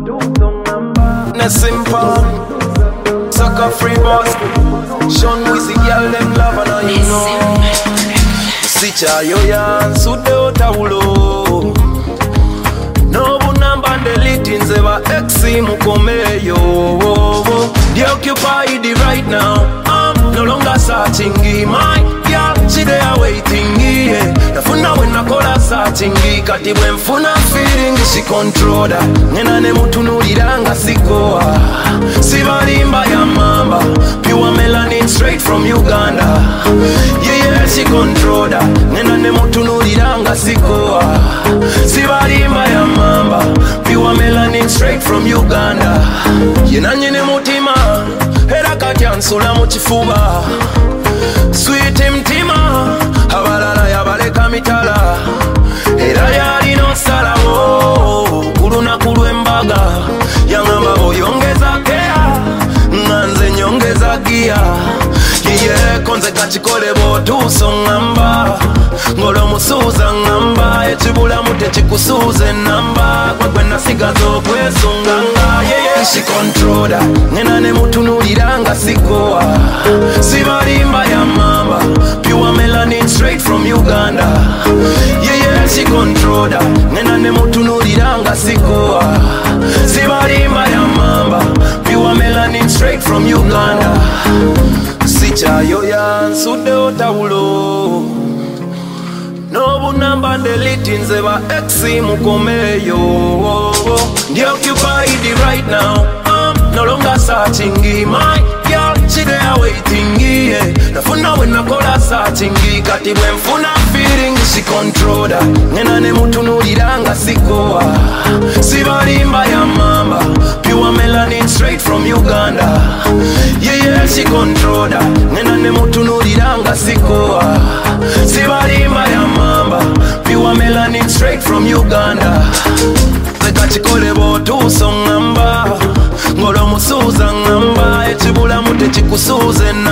Na simple, sucker free boss. Sean Wizzy, girl them love and you know. Sicha yo ya sude otawulo. No bunamba delete nzeba exi mukomeyo. They occupied it right now. I'm no longer searching. My girl, she there waiting. Yeah. Nafuna when I call her searching. Kati when funa feeling she control her. Nena ne mutunuliranga sikoa. Sibarimba ya mamba. Pure melanin straight from Uganda. Yeah, she control her. Nena ne mutunuliranga sikoa. Sibarimba ya mamba. Pure melanin straight from Uganda. Yenanye ne mutima. Era katyansula mu kifuba. Sweet mtima. Abalala yabaleka mitala. Era yalina osalawo kulunaku lw'embaga. Yangamba boyongeza kea nga nze nyongeza gia. Iye konze kakikole bw'otuusa oŋŋamba. Ng'olwomusuuza ŋŋamba. Ekibulamu tekikusuuza ennamba. Gwe nasigaza okwesunga nga yeye she controller. Nena ne mutunuliranga sikoa. Sibarimba ya mamba. Pure melanin straight from Uganda. Yeah, she controller. Nena ne mutunuliranga sikoa. Sibarimba ya mamba. Pure melanin straight from Uganda. Sicha yo ya nsude otawulo. No bunamba delete nzeba exi mukomeyo. They occupied it right now. I'm no longer searching. My girl, she there waiting. Yeah. Nafuna when I call her searching. Kati when funa feeling she control her. Nena ne mutunuliranga sikoa. Sibarimba ya mamba. Pure melanin straight from Uganda. Yeah, she control her. Nena ne mutunuliranga sikoa. Sibarimba ya mamba. Pure melanin straight from Uganda. Zekachikole bw'otuusa oŋŋamba. Ng'olwomusuuza ŋŋamba. Ekibulamu tekikusuuza